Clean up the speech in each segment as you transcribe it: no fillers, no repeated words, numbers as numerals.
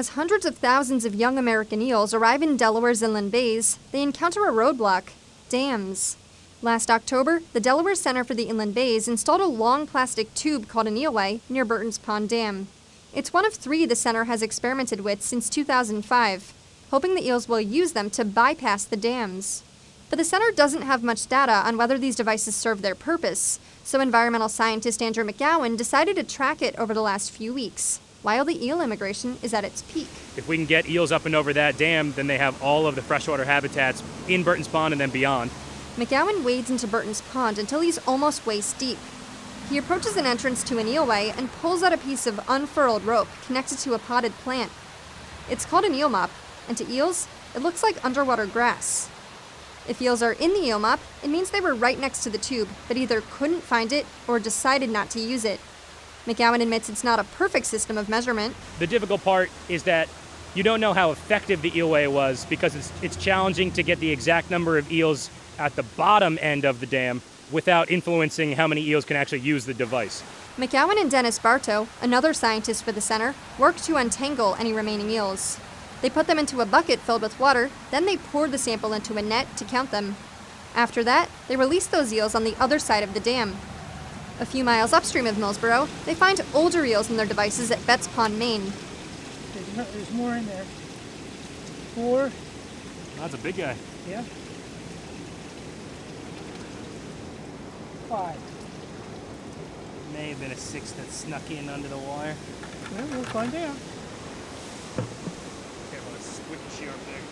As hundreds of thousands of young American eels arrive in Delaware's inland bays, they encounter a roadblock: dams. Last October, the Delaware Center for the Inland Bays installed a long plastic tube called an eelway near Burton's Pond Dam. It's one of 3 the center has experimented with since 2005, hoping the eels will use them to bypass the dams. But the center doesn't have much data on whether these devices serve their purpose, so environmental scientist Andrew McGowan decided to track it over the last few weeks, while the eel immigration is at its peak. If we can get eels up and over that dam, then they have all of the freshwater habitats in Burton's Pond and then beyond. McGowan wades into Burton's Pond until he's almost waist deep. He approaches an entrance to an eelway and pulls out a piece of unfurled rope connected to a potted plant. It's called an eel mop, and to eels, it looks like underwater grass. If eels are in the eel mop, it means they were right next to the tube, but either couldn't find it or decided not to use it. McGowan admits it's not a perfect system of measurement. The difficult part is that you don't know how effective the eelway was because it's challenging to get the exact number of eels at the bottom end of the dam without influencing how many eels can actually use the device. McGowan and Dennis Bartow, another scientist for the center, work to untangle any remaining eels. They put them into a bucket filled with water, then they pour the sample into a net to count them. After that, they release those eels on the other side of the dam. A few miles upstream of Millsboro, they find older eels in their devices at Betts Pond, Maine. There's more in there. 4. That's a big guy. Yeah. 5. May have been a 6 that snuck in under the wire. Well, we'll find out. Careful, it's squishy up there.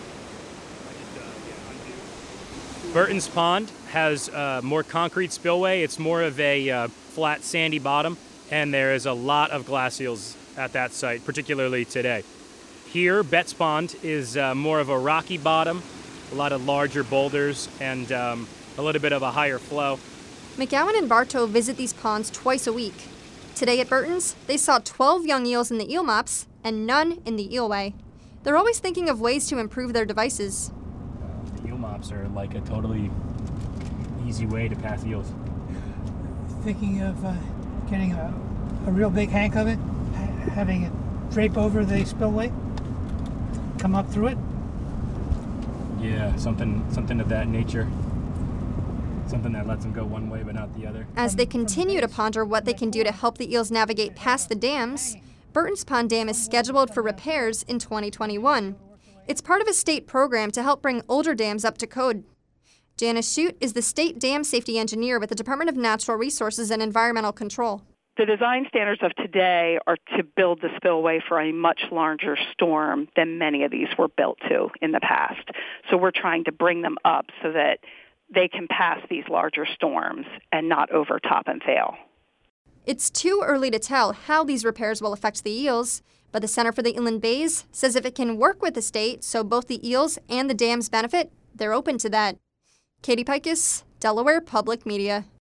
Undo. Burton's Pond has more concrete spillway. It's more of a flat, sandy bottom, and there is a lot of glass eels at that site, particularly today. Here, Betts Pond is more of a rocky bottom, a lot of larger boulders, and a little bit of a higher flow. McGowan and Bartow visit these ponds twice a week. Today at Burton's, they saw 12 young eels in the eel mops and none in the eelway. They're always thinking of ways to improve their devices. The eel mops are like a totally easy way to pass eels. Thinking of getting a real big hank of it, having it drape over the spillway, come up through it. Yeah, something of that nature. Something that lets them go one way but not the other. As they continue to ponder what they can do to help the eels navigate past the dams, Burton's Pond Dam is scheduled for repairs in 2021. It's part of a state program to help bring older dams up to code. Janice Shute is the state dam safety engineer with the Department of Natural Resources and Environmental Control. The design standards of today are to build the spillway for a much larger storm than many of these were built to in the past. So we're trying to bring them up so that they can pass these larger storms and not overtop and fail. It's too early to tell how these repairs will affect the eels, but the Center for the Inland Bays says if it can work with the state so both the eels and the dams benefit, they're open to that. Katie Pikus, Delaware Public Media.